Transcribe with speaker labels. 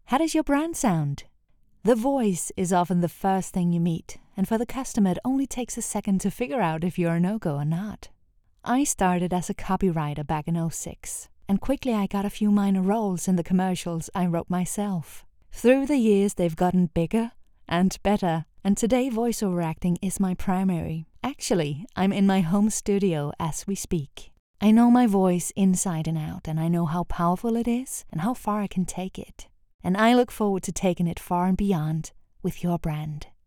Speaker 1: How does your brand sound? The voice is often the first thing you meet, and for the customer it only takes a second to figure out if you're a no-go or not. I started as a copywriter back in '06, and quickly I got a few minor roles in the commercials I wrote myself. Through the years they've gotten bigger and better, and today voiceover acting is my primary. Actually, I'm in my home studio as we speak. I know my voice inside and out, and I know how powerful it is and how far I can take it. And I look forward to taking it far and beyond with your brand.